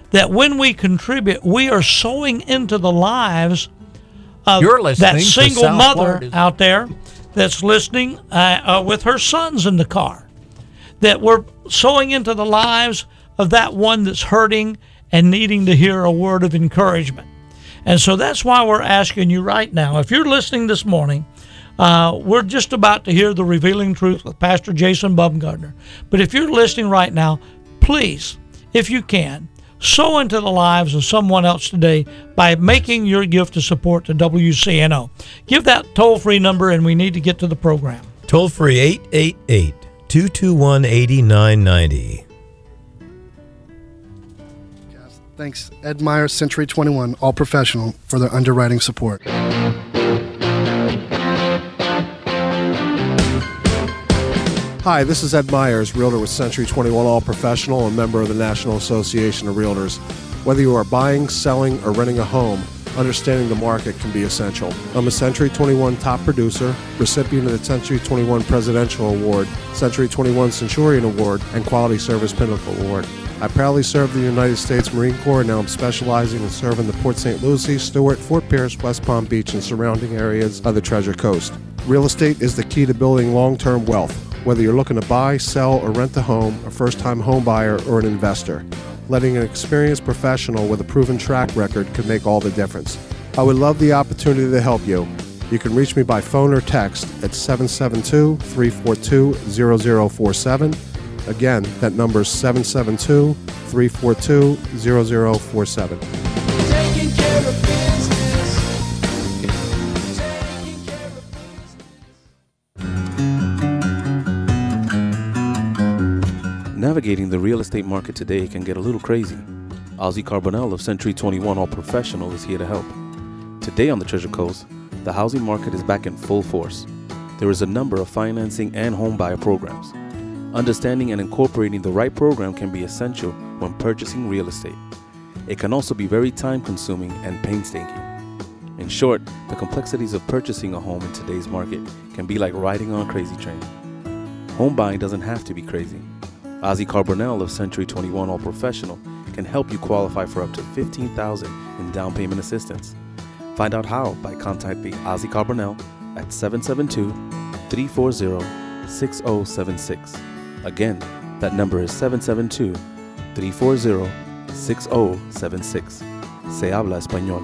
that when we contribute, we are sowing into the lives of You're listening that to single South mother Florida's- out there that's listening with her sons in the car. That we're sowing into the lives of that one that's hurting and needing to hear a word of encouragement. And so that's why we're asking you right now, if you're listening this morning, we're just about to hear the Revealing Truth with Pastor Jason Baumgartner. But if you're listening right now, please, if you can, sow into the lives of someone else today by making your gift to support the WCNO. Give that toll-free number, and we need to get to the program. Toll-free 888-221-8990. Thanks, Ed Meyer, Century 21, All Professional, for their underwriting support. Hi, this is Ed Myers, Realtor with Century 21 All Professional and member of the National Association of Realtors. Whether you are buying, selling, or renting a home, understanding the market can be essential. I'm a Century 21 top producer, recipient of the Century 21 Presidential Award, Century 21 Centurion Award, and Quality Service Pinnacle Award. I proudly served the United States Marine Corps, and now I'm specializing in serving the Port St. Lucie, Stewart, Fort Pierce, West Palm Beach, and surrounding areas of the Treasure Coast. Real estate is the key to building long-term wealth. Whether you're looking to buy, sell, or rent a home, a first-time home buyer, or an investor, letting an experienced professional with a proven track record could make all the difference. I would love the opportunity to help you. You can reach me by phone or text at 772-342-0047. Again, that number is 772-342-0047. Taking care of business. Navigating the real estate market today can get a little crazy. Ozzy Carbonell of Century 21 All Professional is here to help. Today on the Treasure Coast, the housing market is back in full force. There is a number of financing and home buyer programs. Understanding and incorporating the right program can be essential when purchasing real estate. It can also be very time-consuming and painstaking. In short, the complexities of purchasing a home in today's market can be like riding on a crazy train. Home buying doesn't have to be crazy. Ozzy Carbonell of Century 21 All Professional can help you qualify for up to $15,000 in down payment assistance. Find out how by contacting Ozzy Carbonell at 772-340-6076. Again, that number is 772-340-6076. Se habla español.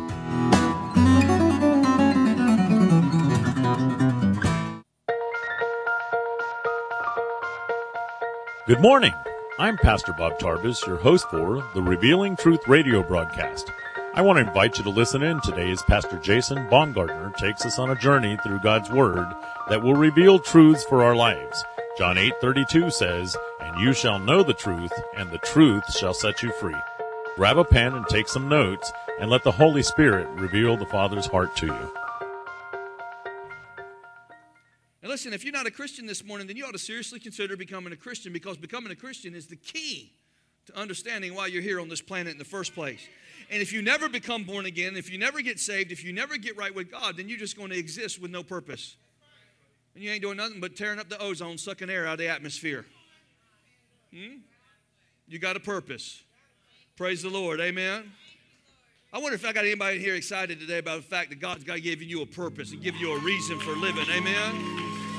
Good morning. I'm Pastor Bob Tarbus, your host for the Revealing Truth radio broadcast. I want to invite you to listen in today as Pastor Jason Baumgartner takes us on a journey through God's Word that will reveal truths for our lives. John 8:32 says, "And you shall know the truth, and the truth shall set you free." Grab a pen and take some notes, and let the Holy Spirit reveal the Father's heart to you. And listen, if you're not a Christian this morning, then you ought to seriously consider becoming a Christian, because becoming a Christian is the key to understanding why you're here on this planet in the first place. And if you never become born again, if you never get saved, if you never get right with God, then you're just going to exist with no purpose. And you ain't doing nothing but tearing up the ozone, sucking air out of the atmosphere. You got a purpose. Praise the Lord. Amen. I wonder if I got anybody here excited today about the fact that God's got given you a purpose and given you a reason for living. Amen.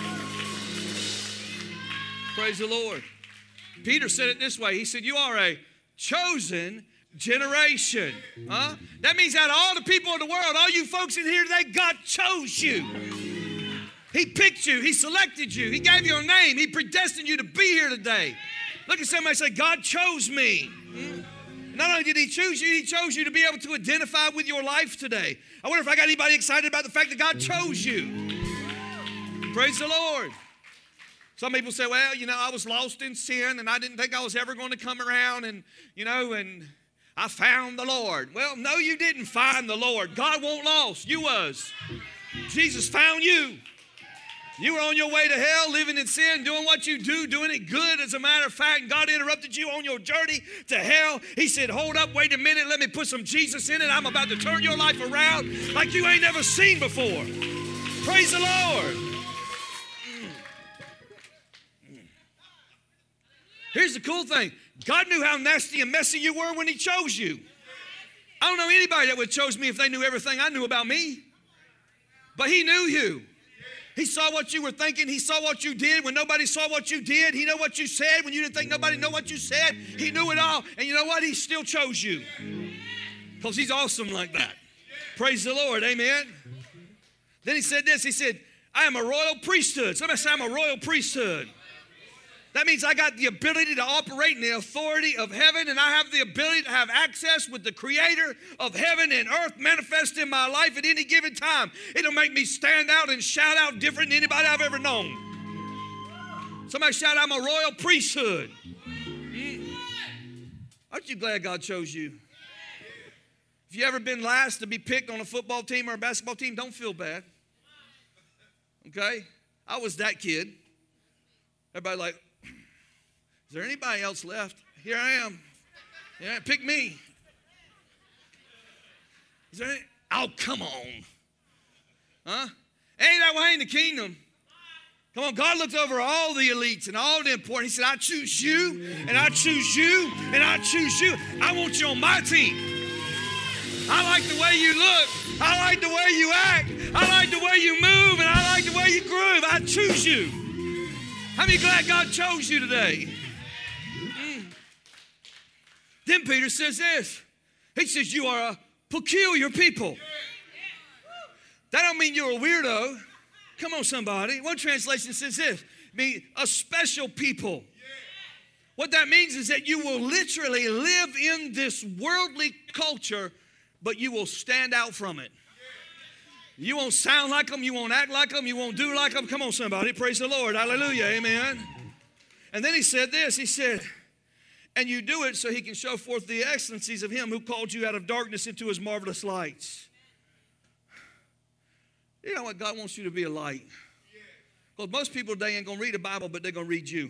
Praise the Lord. Peter said it this way. He said, you are a chosen generation. That means out of all the people in the world, all you folks in here today, God chose you. He picked you. He selected you. He gave you a name. He predestined you to be here today. Look at somebody and say, God chose me. Not only did He choose you, He chose you to be able to identify with your life today. I wonder if I got anybody excited about the fact that God chose you. Praise the Lord. Some people say, well, I was lost in sin and I didn't think I was ever going to come around and I found the Lord. Well, no, you didn't find the Lord. God won't lost. You was. Jesus found you. You were on your way to hell, living in sin, doing what you do, doing it good. As a matter of fact, God interrupted you on your journey to hell. He said, hold up, wait a minute, let me put some Jesus in it. I'm about to turn your life around like you ain't never seen before. Praise the Lord. Here's the cool thing. God knew how nasty and messy you were when he chose you. I don't know anybody that would have chose me if they knew everything I knew about me. But he knew you. He saw what you were thinking. He saw what you did when nobody saw what you did. He knew what you said when you didn't think nobody knew what you said. He knew it all. And you know what? He still chose you. Because he's awesome like that. Praise the Lord. Amen. Then he said this. He said, I am a royal priesthood. Somebody say, I'm a royal priesthood. That means I got the ability to operate in the authority of heaven, and I have the ability to have access with the creator of heaven and earth manifest in my life at any given time. It'll make me stand out and shout out different than anybody I've ever known. Somebody shout, I'm a royal priesthood. Aren't you glad God chose you? If you ever been last to be picked on a football team or a basketball team, don't feel bad. Okay? I was that kid. Everybody like, is there anybody else left? Here I am. Yeah, pick me. Is there any? Oh, come on. Huh? Ain't that way in the kingdom? Come on, God looks over all the elites and all the important. He said, I choose you, and I choose you, and I choose you. I want you on my team. I like the way you look. I like the way you act. I like the way you move, and I like the way you groove. I choose you. How many glad God chose you today? Then Peter says this. He says, you are a peculiar people. That don't mean you're a weirdo. Come on, somebody. One translation says this. Mean a special people. What that means is that you will literally live in this worldly culture, but you will stand out from it. You won't sound like them. You won't act like them. You won't do like them. Come on, somebody. Praise the Lord. Hallelujah. Amen. And then he said this. He said, and you do it so he can show forth the excellencies of him who called you out of darkness into his marvelous lights. You know what? God wants you to be a light. Because most people today ain't going to read the Bible, but they're going to read you.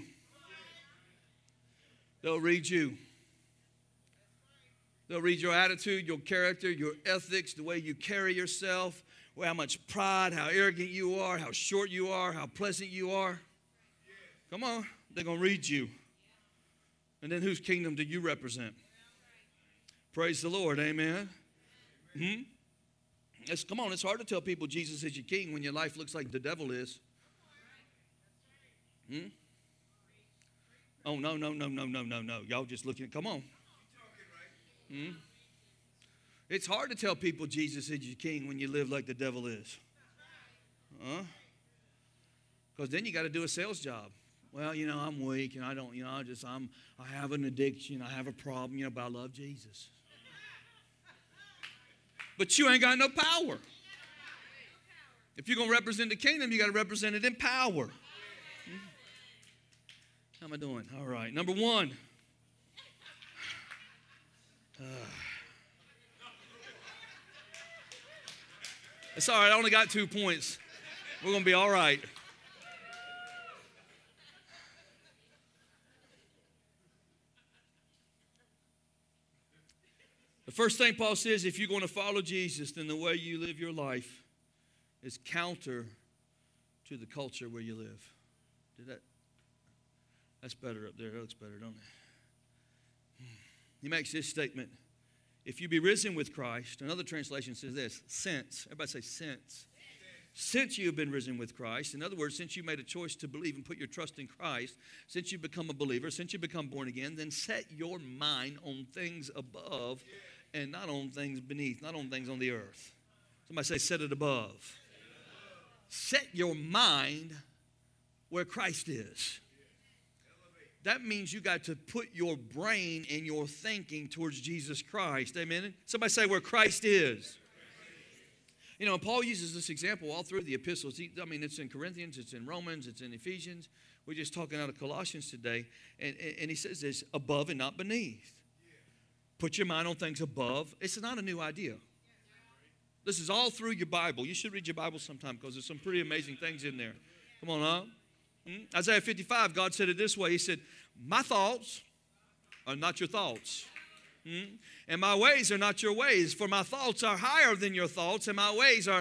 They'll read you. They'll read your attitude, your character, your ethics, the way you carry yourself, how much pride, how arrogant you are, how short you are, how pleasant you are. Come on. They're going to read you. And then whose kingdom do you represent? Praise the Lord. Amen. Come on, it's hard to tell people Jesus is your king when your life looks like the devil is. Oh, no. Y'all just looking. Come on. It's hard to tell people Jesus is your king when you live like the devil is. Because then you got to do a sales job. Well, you know, I'm weak and I don't, you know, I have an addiction, I have a problem, you know, but I love Jesus. But you ain't got no power. If you're going to represent the kingdom, you got to represent it in power. How am I doing? All right. Number one. It's all right. I only got 2 points. We're going to be all right. The first thing Paul says, if you're going to follow Jesus, then the way you live your life is counter to the culture where you live. That's better up there. That looks better, don't it? He makes this statement. If you be risen with Christ, another translation says this, since. Everybody say since. Since you have been risen with Christ, in other words, since you made a choice to believe and put your trust in Christ, since you become a believer, since you become born again, then set your mind on things above and not on things beneath, not on things on the earth. Somebody say, set it above. Set your mind where Christ is. That means you got to put your brain and your thinking towards Jesus Christ. Amen? Somebody say where Christ is. You know, Paul uses this example all through the epistles. It's in Corinthians, it's in Romans, it's in Ephesians. We're just talking out of Colossians today. And he says this, above and not beneath. Put your mind on things above. It's not a new idea. This is all through your Bible. You should read your Bible sometime because there's some pretty amazing things in there. Come on, huh? Isaiah 55, God said it this way. He said, my thoughts are not your thoughts. And my ways are not your ways. For my thoughts are higher than your thoughts, and my ways are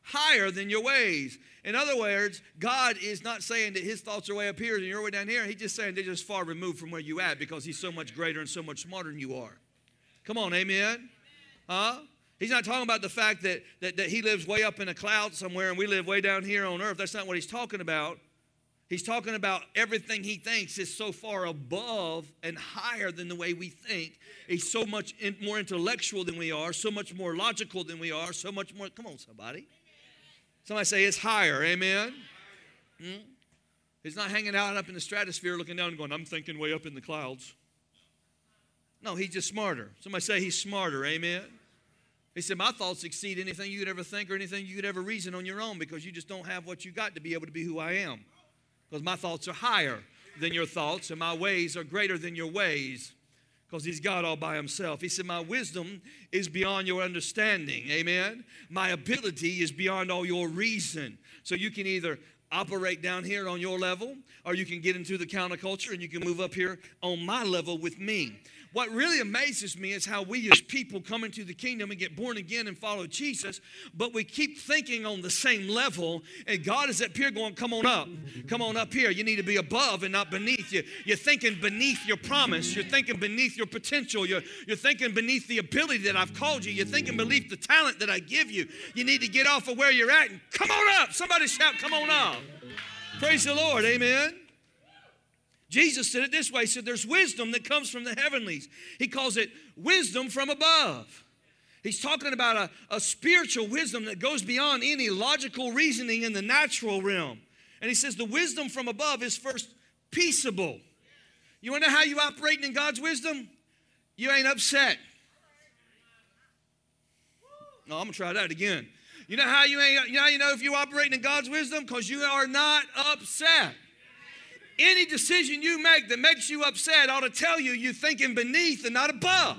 higher than your ways. In other words, God is not saying that his thoughts are way up here and you're way down here. He's just saying they're just far removed from where you at because he's so much greater and so much smarter than you are. Come on, amen? Huh? He's not talking about the fact that he lives way up in a cloud somewhere and we live way down here on earth. That's not what he's talking about. He's talking about everything he thinks is so far above and higher than the way we think. He's so much more intellectual than we are, so much more logical than we are, so much more. Come on, somebody. Somebody say it's higher, amen? He's not hanging out up in the stratosphere looking down and going, I'm thinking way up in the clouds. No, he's just smarter. Somebody say he's smarter, amen? He said, my thoughts exceed anything you could ever think or anything you could ever reason on your own because you just don't have what you got to be able to be who I am. Because my thoughts are higher than your thoughts and my ways are greater than your ways because he's God all by himself. He said, my wisdom is beyond your understanding, amen? My ability is beyond all your reason. So you can either operate down here on your level or you can get into the counterculture and you can move up here on my level with me. What really amazes me is how we as people come into the kingdom and get born again and follow Jesus, but we keep thinking on the same level, and God is up here going, come on up here. You need to be above and not beneath. You're thinking beneath your promise. You're thinking beneath your potential. You're thinking beneath the ability that I've called you. You're thinking beneath the talent that I give you. You need to get off of where you're at and come on up. Somebody shout, come on up. Praise the Lord, amen. Jesus said it this way. He said there's wisdom that comes from the heavenlies. He calls it wisdom from above. He's talking about a spiritual wisdom that goes beyond any logical reasoning in the natural realm. And he says the wisdom from above is first peaceable. You want to know how you operating in God's wisdom? You ain't upset. No, I'm going to try that again. You know how you know if you're operating in God's wisdom? Because you are not upset. Any decision you make that makes you upset ought to tell you you're thinking beneath and not above.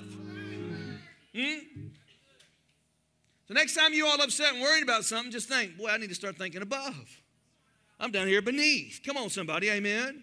So next time you all upset and worried about something, just think, boy, I need to start thinking above. I'm down here beneath. Come on, somebody, amen?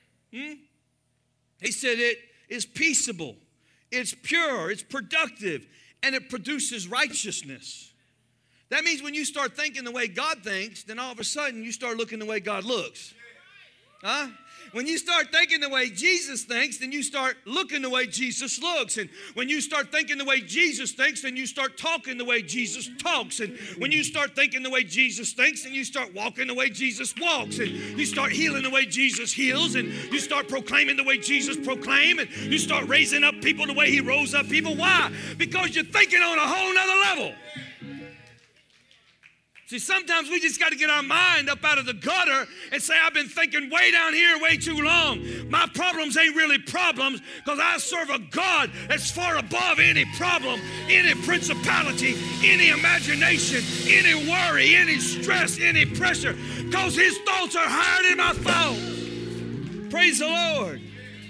He said it is peaceable, it's pure, it's productive, and it produces righteousness. That means when you start thinking the way God thinks, then all of a sudden you start looking the way God looks. Huh? When you start thinking the way Jesus thinks, then you start looking the way Jesus looks. And when you start thinking the way Jesus thinks, then you start talking the way Jesus talks. And when you start thinking the way Jesus thinks, then you start walking the way Jesus walks. And you start healing the way Jesus heals. And you start proclaiming the way Jesus proclaimed. And you start raising up people the way he rose up people. Why? Because you're thinking on a whole nother level. See, sometimes we just got to get our mind up out of the gutter and say, I've been thinking way down here way too long. My problems ain't really problems because I serve a God that's far above any problem, any principality, any imagination, any worry, any stress, any pressure, because his thoughts are higher than my thoughts. Praise the Lord.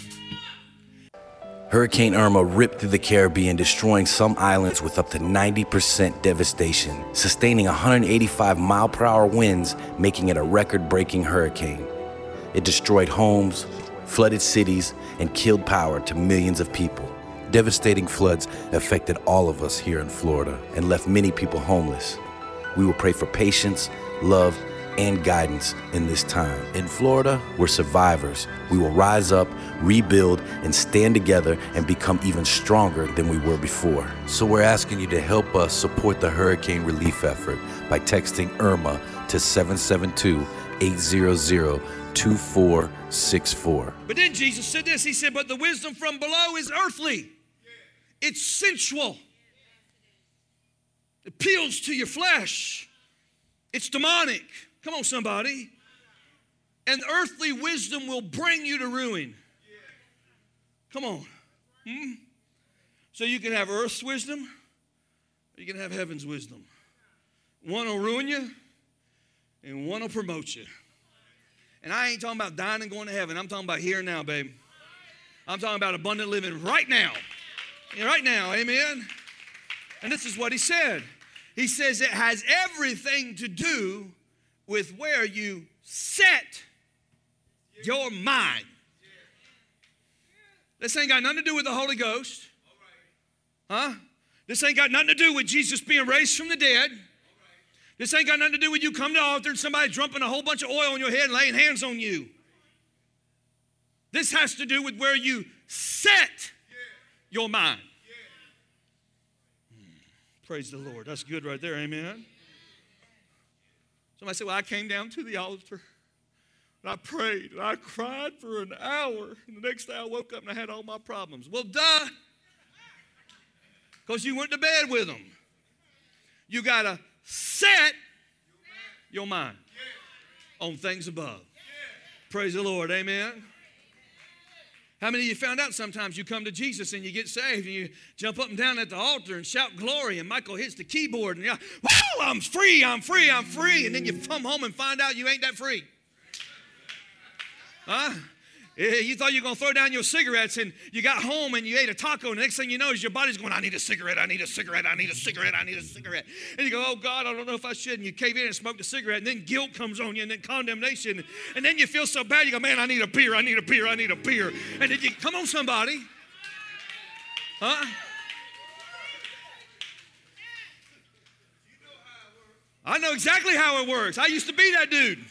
Hurricane Irma ripped through the Caribbean, destroying some islands with up to 90% devastation, sustaining 185-mile-per-hour winds, making it a record-breaking hurricane. It destroyed homes, flooded cities, and killed power to millions of people. Devastating floods affected all of us here in Florida and left many people homeless. We will pray for patience, love, and guidance in this time. In Florida, we're survivors. We will rise up, rebuild, and stand together and become even stronger than we were before. So we're asking you to help us support the hurricane relief effort by texting IRMA to 772-800-2464. But then Jesus said this, he said, but the wisdom from below is earthly. It's sensual. It appeals to your flesh. It's demonic. Come on, somebody. And earthly wisdom will bring you to ruin. Come on. So you can have earth's wisdom, or you can have heaven's wisdom. One will ruin you, and one will promote you. And I ain't talking about dying and going to heaven. I'm talking about here and now, babe. I'm talking about abundant living right now. Right now, amen? And this is what he said. He says it has everything to do with where you set your mind. This ain't got nothing to do with the Holy Ghost. Huh? This ain't got nothing to do with Jesus being raised from the dead. This ain't got nothing to do with you coming to the altar and somebody dumping a whole bunch of oil on your head and laying hands on you. This has to do with where you set your mind. Praise the Lord. That's good right there. Amen. Somebody said, well, I came down to the altar and I prayed and I cried for an hour. And the next day I woke up and I had all my problems. Well, duh. Because you went to bed with them. You got to set your mind on things above. Praise the Lord. Amen. How many of you found out sometimes you come to Jesus and you get saved and you jump up and down at the altar and shout glory and Michael hits the keyboard and you're, whoa, I'm free, I'm free, I'm free. And then you come home and find out you ain't that free. Huh? You thought you were going to throw down your cigarettes and you got home and you ate a taco and the next thing you know is your body's going, I need a cigarette, I need a cigarette, I need a cigarette, I need a cigarette. And you go, oh God, I don't know if I should. And you cave in and smoke the cigarette and then guilt comes on you and then condemnation. And then you feel so bad, you go, man, I need a beer, I need a beer, I need a beer. And then you, come on somebody. Huh? I know exactly how it works. I used to be that dude.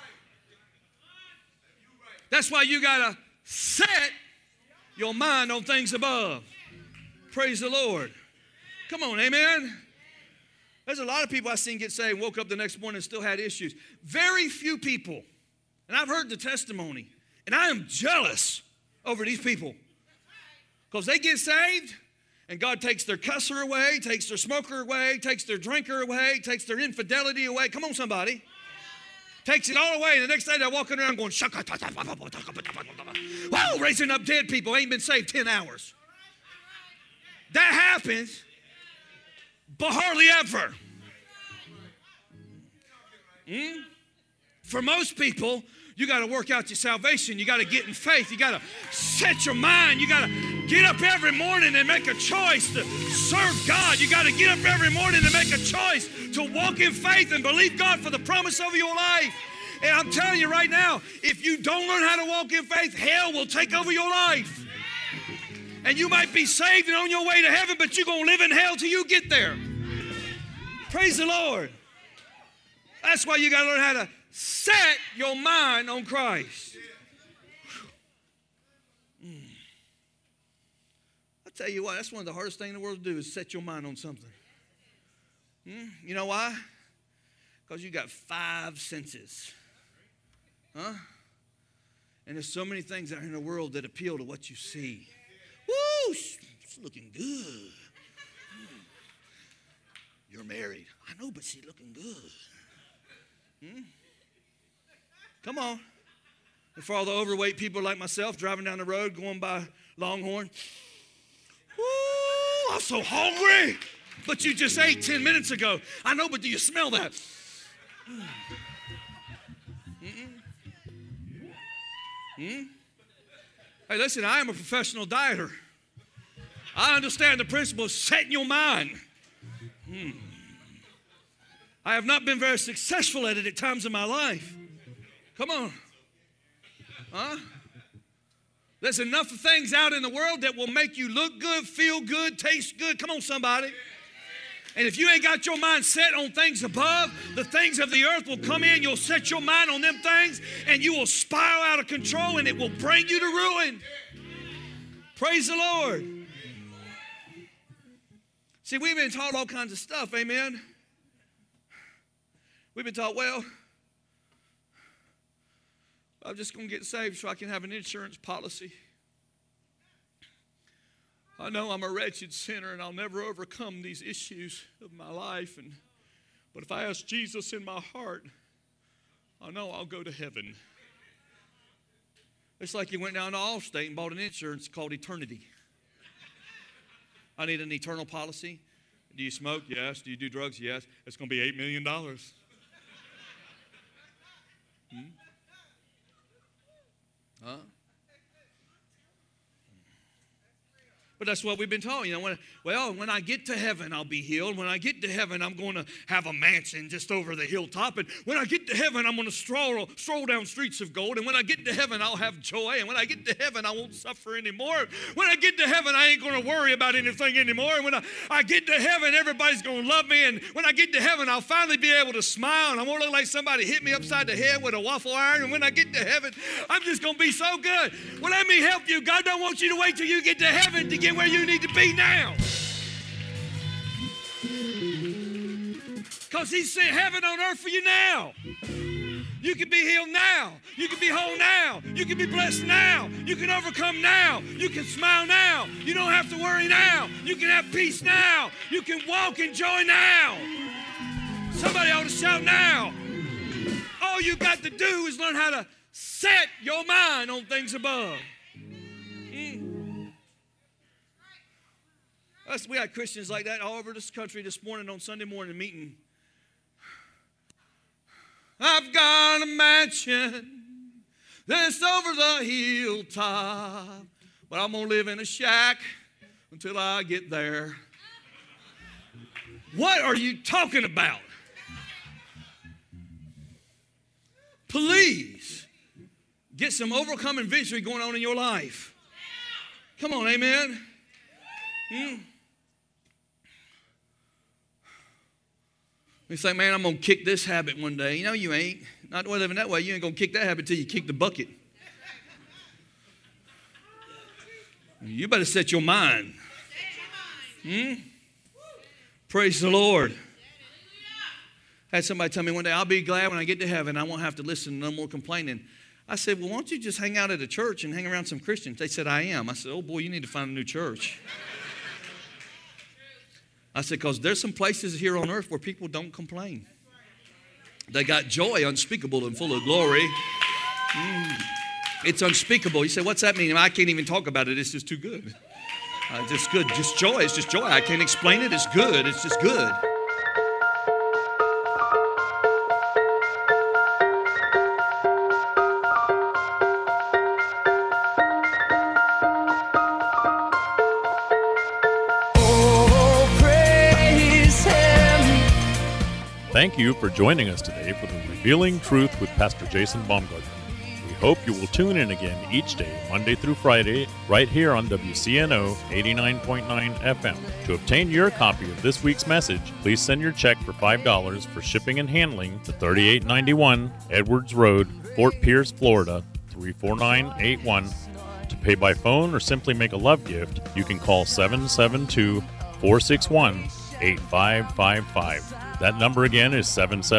That's why you got to set your mind on things above. Praise the Lord. Come on, amen. There's a lot of people I've seen get saved, woke up the next morning and still had issues. Very few people, and I've heard the testimony, and I am jealous over these people. Because they get saved, and God takes their cusser away, takes their smoker away, takes their drinker away, takes their infidelity away. Come on, somebody. Takes it all away, and the next day they're walking around going, whoa, raising up dead people, ain't been saved 10 hours. That happens, but hardly ever. For most people, you got to work out your salvation. You got to get in faith. You got to set your mind. You got to get up every morning and make a choice to serve God. You got to get up every morning and make a choice to walk in faith and believe God for the promise of your life. And I'm telling you right now, if you don't learn how to walk in faith, hell will take over your life. And you might be saved and on your way to heaven, but you're going to live in hell till you get there. Praise the Lord. That's why you got to learn how to set your mind on Christ. I tell you what, that's one of the hardest things in the world to do is set your mind on something. You know why? Because you got 5 senses. Huh? And there's so many things out in the world that appeal to what you see. Woo, it's looking good. You're married. I know, but she's looking good. Come on. And for all the overweight people like myself driving down the road, going by Longhorn. Woo, I'm so hungry. But you just ate 10 minutes ago. I know, but do you smell that? Hey, listen, I am a professional dieter. I understand the principle of setting your mind. I have not been very successful at it at times in my life. Come on. Huh? There's enough of things out in the world that will make you look good, feel good, taste good. Come on, somebody. And if you ain't got your mind set on things above, the things of the earth will come in. You'll set your mind on them things, and you will spiral out of control, and it will bring you to ruin. Praise the Lord. See, we've been taught all kinds of stuff, amen? We've been taught, well, I'm just going to get saved so I can have an insurance policy. I know I'm a wretched sinner and I'll never overcome these issues of my life. But if I ask Jesus in my heart, I know I'll go to heaven. It's like you went down to Allstate and bought an insurance called eternity. I need an eternal policy. Do you smoke? Yes. Do you do drugs? Yes. It's going to be $8 million. Huh? But that's what we've been taught. When I get to heaven, I'll be healed. When I get to heaven, I'm going to have a mansion just over the hilltop. And when I get to heaven, I'm going to stroll down streets of gold. And when I get to heaven, I'll have joy. And when I get to heaven, I won't suffer anymore. When I get to heaven, I ain't going to worry about anything anymore. And when I get to heaven, everybody's going to love me. And when I get to heaven, I'll finally be able to smile. And I won't look like somebody hit me upside the head with a waffle iron. And when I get to heaven, I'm just going to be so good. Well, let me help you. God don't want you to wait till you get to heaven to get where you need to be now. Because He sent heaven on earth for you now. You can be healed now. You can be whole now. You can be blessed now. You can overcome now. You can smile now. You don't have to worry now. You can have peace now. You can walk in joy now. Somebody ought to shout now. All you got to do is learn how to set your mind on things above. We had Christians like that all over this country this morning on Sunday morning meeting. I've got a mansion that's over the hilltop, but I'm going to live in a shack until I get there. What are you talking about? Please get some overcoming victory going on in your life. Come on, amen. You say, man, I'm going to kick this habit one day. No, you ain't. Not living that way. You ain't going to kick that habit till you kick the bucket. You better set your mind. Praise the Lord. I had somebody tell me one day, I'll be glad when I get to heaven. I won't have to listen to no more complaining. I said, well, why don't you just hang out at a church and hang around some Christians? They said, I am. I said, oh, boy, you need to find a new church. I said, because there's some places here on earth where people don't complain. They got joy unspeakable and full of glory. It's unspeakable. You say, what's that mean? I can't even talk about it. It's just too good. Just good. Just joy. It's just joy. I can't explain it. It's good. It's just good. Thank you for joining us today for the Revealing Truth with Pastor Jason Baumgartner. We hope you will tune in again each day, Monday through Friday, right here on WCNO 89.9 FM. To obtain your copy of this week's message, please send your check for $5 for shipping and handling to 3891 Edwards Road, Fort Pierce, Florida, 34981. To pay by phone or simply make a love gift, you can call 772-461-8555. That number again is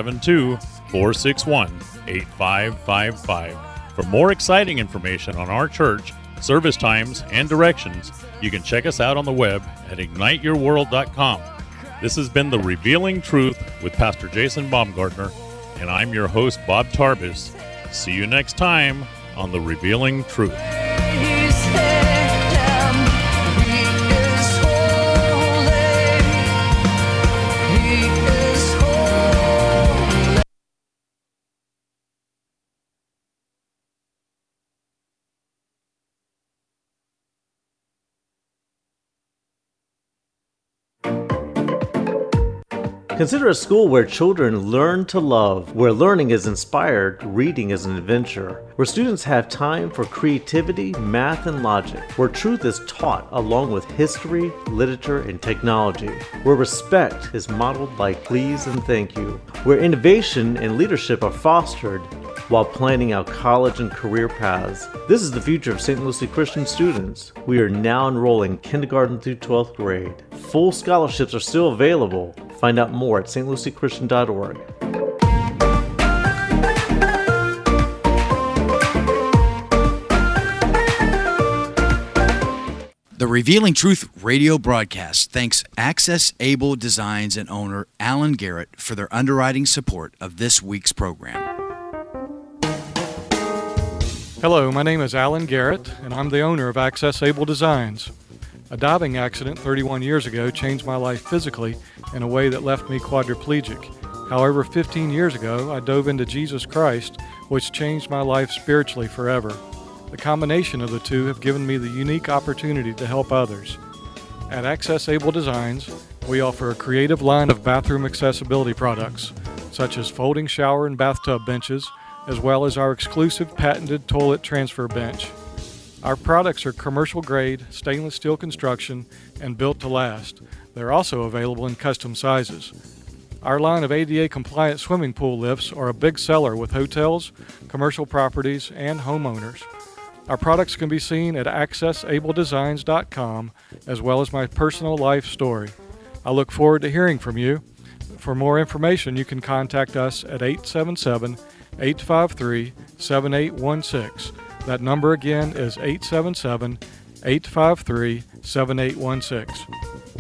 772-461-8555. For more exciting information on our church, service times, and directions, you can check us out on the web at igniteyourworld.com. This has been The Revealing Truth with Pastor Jason Baumgartner, and I'm your host, Bob Tarbis. See you next time on The Revealing Truth. Consider a school where children learn to love, where learning is inspired, reading is an adventure, where students have time for creativity, math, and logic, where truth is taught along with history, literature, and technology, where respect is modeled by please and thank you, where innovation and leadership are fostered while planning out college and career paths. This is the future of St. Lucie Christian students. We are now enrolling kindergarten through 12th grade. Full scholarships are still available. Find out more at stluciechristian.org. The Revealing Truth radio broadcast thanks Access Able Designs and owner Alan Garrett for their underwriting support of this week's program. Hello, my name is Alan Garrett, and I'm the owner of Access Able Designs. A diving accident 31 years ago changed my life physically in a way that left me quadriplegic. However, 15 years ago, I dove into Jesus Christ, which changed my life spiritually forever. The combination of the two have given me the unique opportunity to help others. At Access Able Designs, we offer a creative line of bathroom accessibility products, such as folding shower and bathtub benches, as well as our exclusive patented toilet transfer bench. Our products are commercial grade, stainless steel construction, and built to last. They're also available in custom sizes. Our line of ADA compliant swimming pool lifts are a big seller with hotels, commercial properties, and homeowners. Our products can be seen at accessabledesigns.com, as well as my personal life story. I look forward to hearing from you. For more information, you can contact us at 877-853-7816. That number again is 877-853-7816.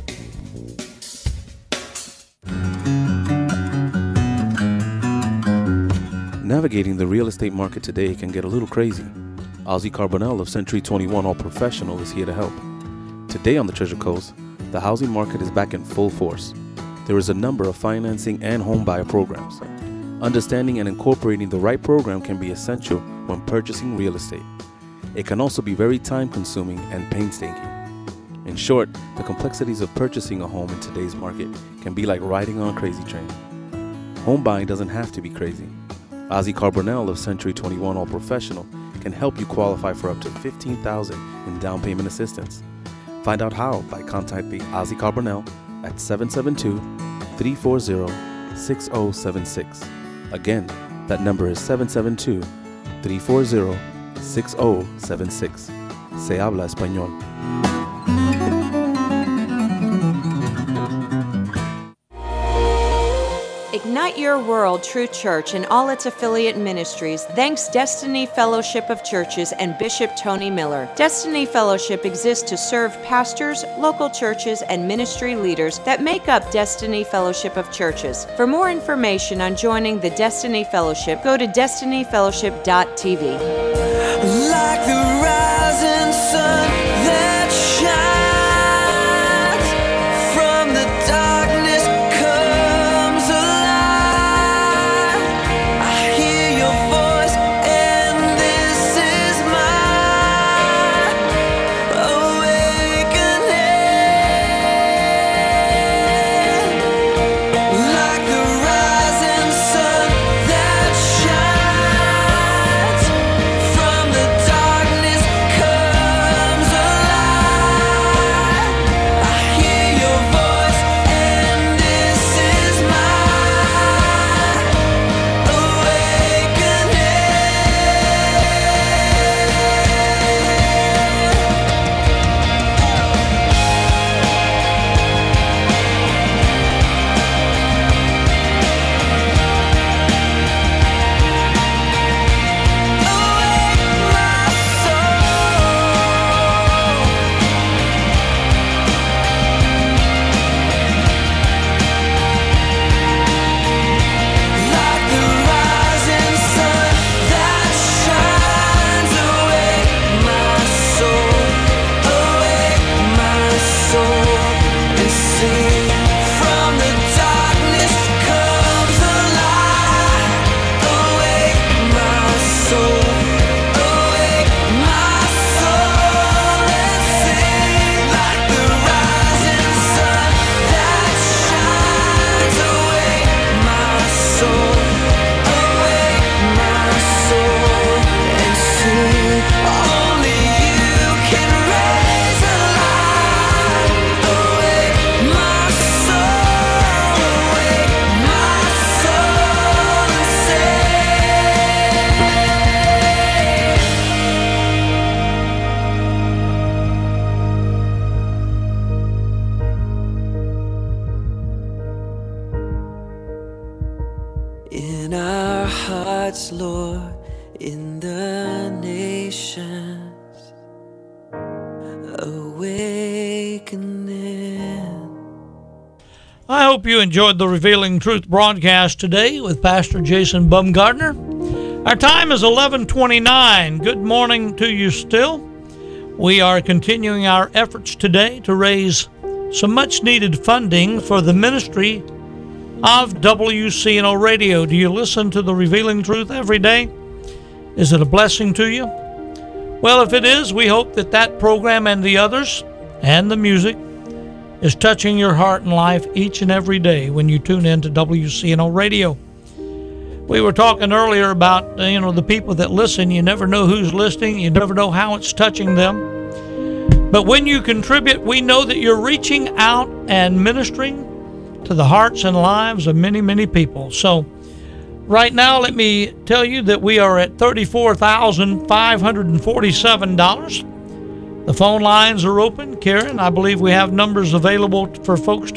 Navigating the real estate market today can get a little crazy. Ozzy Carbonell of Century 21 All Professional is here to help. Today on the Treasure Coast, the housing market is back in full force. There is a number of financing and home buyer programs. Understanding and incorporating the right program can be essential when purchasing real estate. It can also be very time-consuming and painstaking. In short, the complexities of purchasing a home in today's market can be like riding on a crazy train. Home buying doesn't have to be crazy. Ozzy Carbonell of Century 21 All Professional can help you qualify for up to $15,000 in down payment assistance. Find out how by contacting Ozzy Carbonell at 772-340-6076. Again, that number is 772-340-6076. Se habla español. Ignite Your World True Church and all its affiliate ministries thanks Destiny Fellowship of Churches and Bishop Tony Miller. Destiny Fellowship exists to serve pastors, local churches, and ministry leaders that make up Destiny Fellowship of Churches. For more information on joining the Destiny Fellowship, go to destinyfellowship.tv. Like the rising sun that shines from the darkness comes alive. I hear your voice and this is my awakening. Like the rising sun that shines from the darkness comes alive. I hear your voice and this is my in our hearts, Lord, in the nations, awakening. I hope you enjoyed the Revealing Truth broadcast today with Pastor Jason Bumgardner. Our time is 11:29. Good morning to you still. We are continuing our efforts today to raise some much-needed funding for the ministry of WCNO Radio. Do you listen to the Revealing Truth every day? Is it a blessing to you? Well, if it is, we hope that that program and the others and the music is touching your heart and life each and every day when you tune in to WCNO Radio. We were talking earlier about, the people that listen. You never know who's listening. You never know how it's touching them. But when you contribute, we know that you're reaching out and ministering to the hearts and lives of many, many people. So right now, let me tell you that we are at $34,547. The phone lines are open. Karen, I believe we have numbers available for folks to